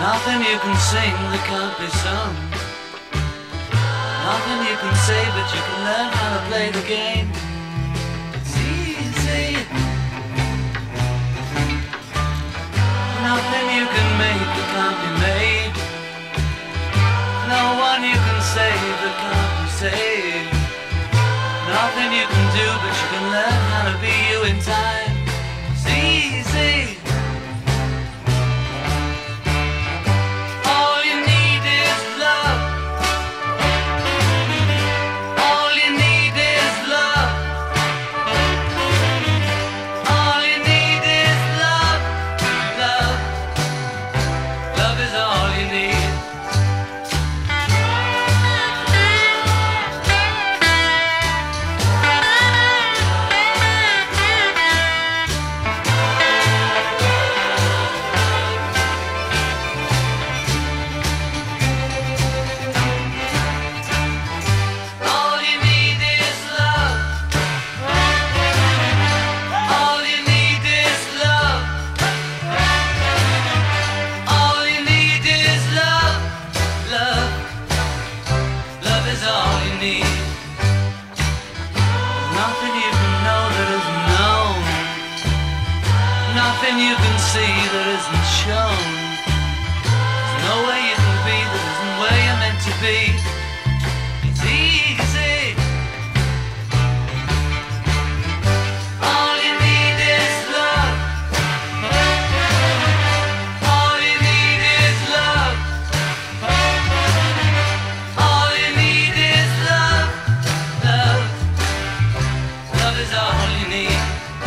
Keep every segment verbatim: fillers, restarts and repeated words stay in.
Nothing you can sing that can't be sung. Nothing you can say, but you can learn how to play the game. It's easy. Nothing you can make that can't be made. No one you can save that can't be saved. Nothing you can do, but you can learn how to be you in time. It's easy. Nothing you can see that isn't shown. There's no way you can be that isn't where you're meant to be. It's easy. All you need is love. All you need is love. All you need is love. Love. Love is all you need.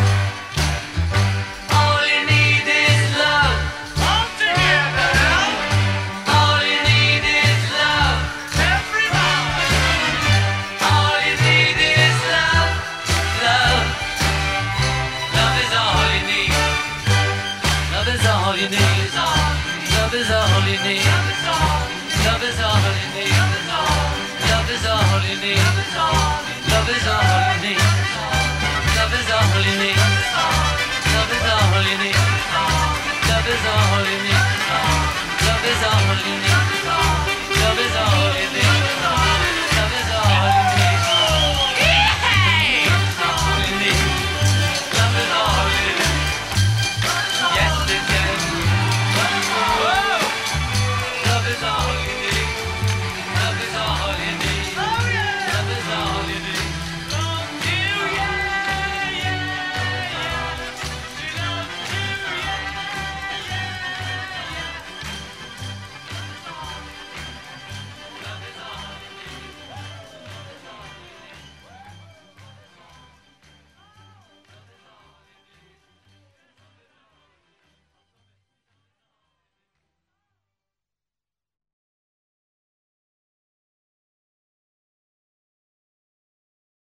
All you need is all. Love is all you need. Love is all you need. Love is all you need. Love is all you need. Love is all you need. Love is all you need. Love is all you need. Love is all you need. Love is all.